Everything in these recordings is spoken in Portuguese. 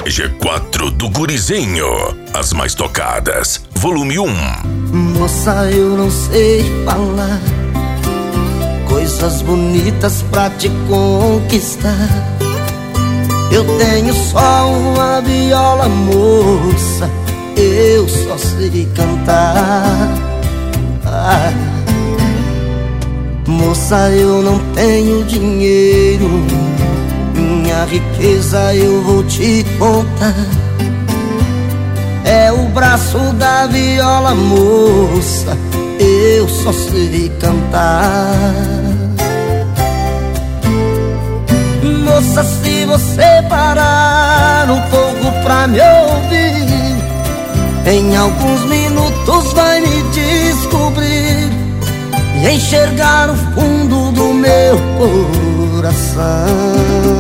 G4 do Gurizinho, as mais tocadas, volume 1. Moça, eu não sei falar coisas bonitas pra te conquistar. Eu tenho só uma viola, moça, eu só sei cantar. Moça, eu não tenho dinheiro, minha riqueza eu vou te contar. É o braço da viola, moça, eu só sei cantar. Moça, se você parar um pouco pra me ouvir, em alguns minutos vai me descobrir e enxergar o fundo do meu coração.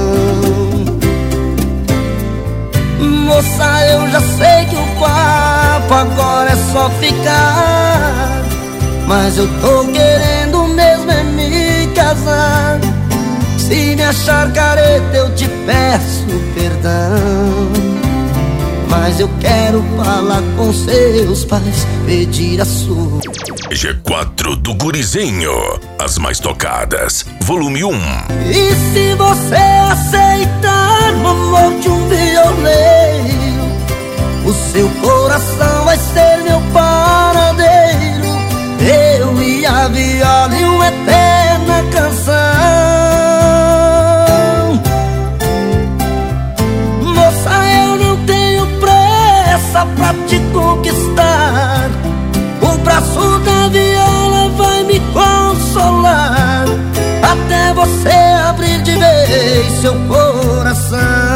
Moça, eu já sei que o papo agora é só ficar, mas eu tô querendo mesmo é me casar. Se me achar careta eu te peço perdão, mas eu quero falar com seus pais, pedir a sua. G4 do Gurizinho, as mais tocadas, volume 1. E se você aceitar o amor de um violeiro, o seu coração vai ser meu paradeiro, eu e a viola e uma eterna canção. Moça, eu não tenho pressa pra te conquistar, o braço da viola vai me consolar, até você abrir de vez seu coração.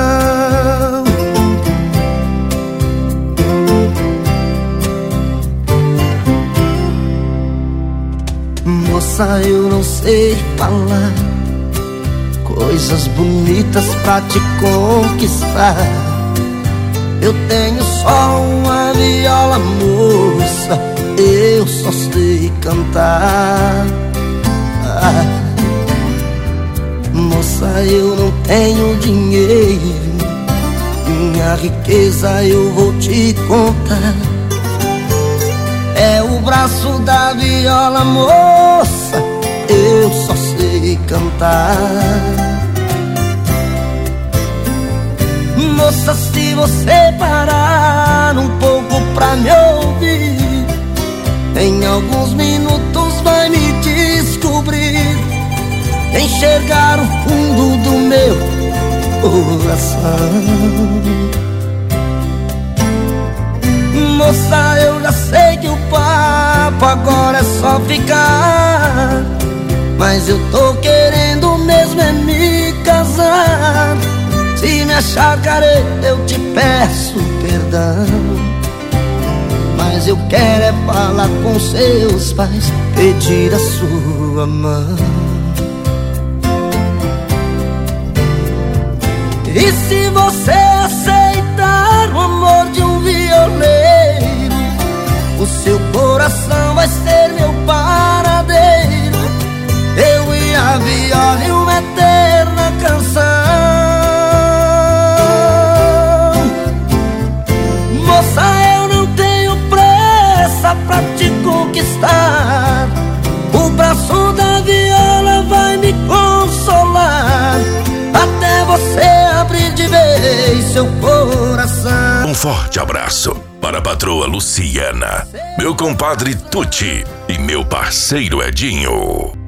Moça, eu não sei falar coisas bonitas pra te conquistar. Eu tenho só uma viola, moça, eu só sei cantar. Moça, eu não tenho dinheiro, minha riqueza eu vou te contar. É o braço da viola, moça, eu só sei cantar. Moça, se você parar um pouco pra me ouvir, em alguns minutos vai me descobrir, enxergar o fundo do meu coração. Moça, eu já sei que o papo agora é só ficar, mas eu tô querendo mesmo é me casar. Se me achar careta eu te peço perdão, mas eu quero é falar com seus pais, pedir a sua mão. E se você aceitar o amor de um violeiro, o seu coração vai ser meu paradeiro, eu e a viola e uma eterna canção. Moça, eu não tenho pressa pra te conquistar, o braço da viola vai me consolar, até você abrir de vez seu coração. Um forte abraço para a patroa Luciana, meu compadre Tuti e meu parceiro Edinho.